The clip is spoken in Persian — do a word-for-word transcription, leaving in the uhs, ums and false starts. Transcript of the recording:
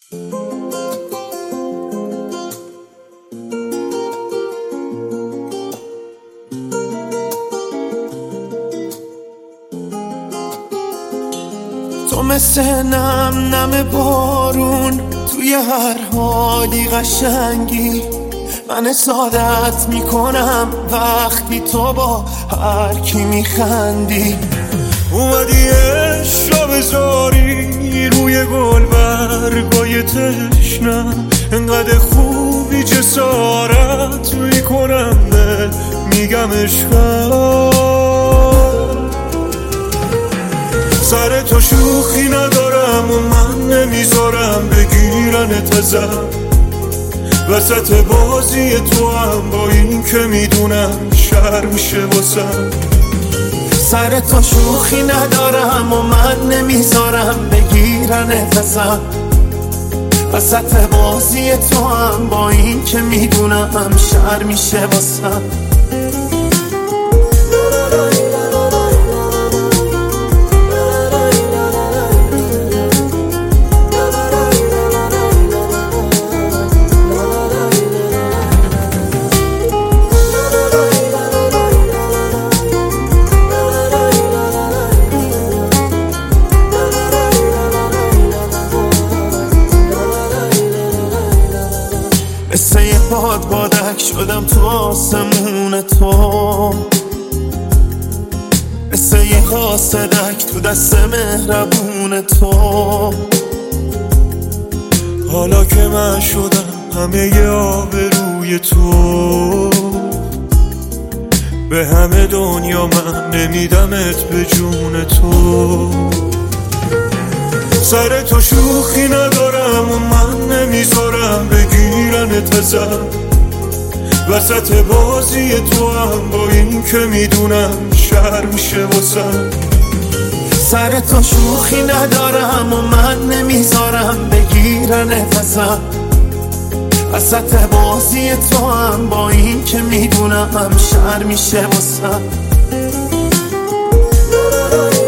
تو مثل نم نم بارون توی هر حالی قشنگی، من حسادت میکنم وقتی تو با هر کی میخندی. اومدی عشق رو بذاری روی گل برگای تشنم، انقدر خوبی جسارت میکنم به میگم عشقم. سر تو شوخی ندارم و من نمیذارم بگیرنت ازم، وسط بازی تو هم با این که میدونم شر میشه واسم. سر تو شوخی ندارم و من نمیذارم بگیرنت ازم، وسط بازی تو هم با این که میدونم شر میشه واسم. مثل یه باد بادک شدم تو آسمون تو، مثل یه قاصدک تو دست مهربون تو. حالا که من شدم همه ی آبروی تو، به همه دنیا من نمیدمت به جون تو. سر تو شوخی ندارم و من نمیذارم بگیرنت ازم، وسط بازی تو هم با این که میدونم شر میشه واسم. سر تو شوخی ندارم و من نمیذارم بگیرنت ازم، وسط بازی تو هم با این که میدونم شر میشه واسم.